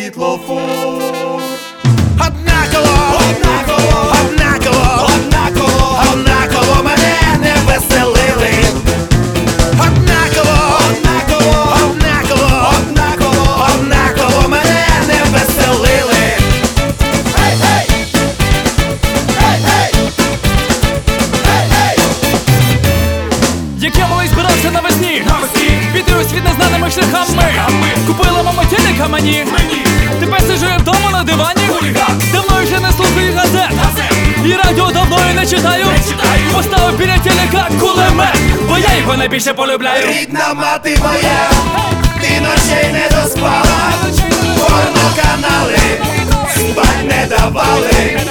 світлофор. Однаково, Однаково, однаково, однаково, однаково мене не веселили. Однаково, однаково, однаково, однаково. однаково мене не веселили. Гей, гей! Гей, гей! Гей, гей! Як я малий збирався навесні піти у світ незнаними шляхами. Купила мама телека мені. Тепер сиджу я вдома на дивані. Давно вже не слухаю газет. І радіо давно і не читаю. Поставив біля телека кулемет, бо я його найбільше полюбляю. Рідна мати моя, ти ночей не доспала, порноканали спать не давали.